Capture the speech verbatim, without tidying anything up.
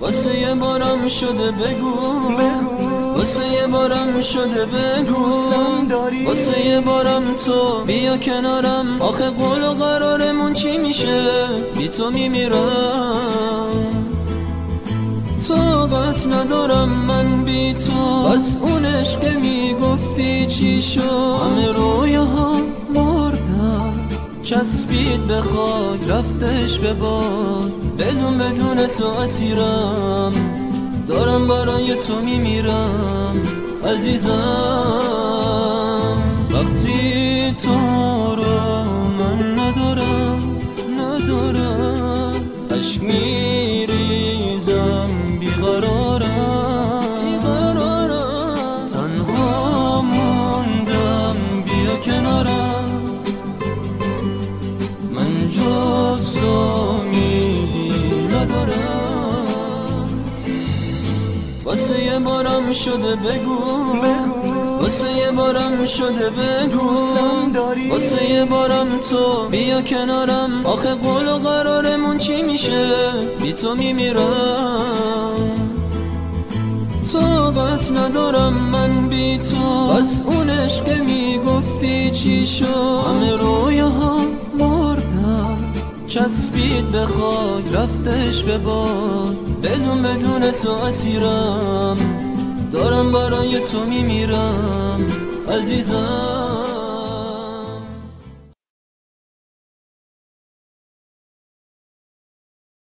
واسه یه بارم شده بگو واسه یه بارم شده بگو واسه یه بارم تو بیا کنارم. آخه قول و قرارمون چی میشه؟ بی تو میمیرم. طاقت ندارم من بی تو. بس اون عشق میگفتی چی شد؟ همه رویاها مردن چسبید به خاک رفتش به باد. بدون بدون تو اسیرم دارم برای تو میمیرم عزیزم. وقتی تو رو من ندارم ندارم عشق میریزم بیقرارم بیقرارم. تنها موندم بیا کنارم. من جز تو واسه یه بارم شده بگو واسه یه بارم شده بگو واسه یه بارم تو بیا کنارم. آخه قول و قرارمون چی میشه؟ بی تو میمیرم. طاقت ندارم من بی تو. بس اون عشق میگفتی چی شد؟ همه رویاها مردن چسبید به خاک رفتش به باد. بدون بدون تو اسیرم دارم برای تو میمیرم عزیزم.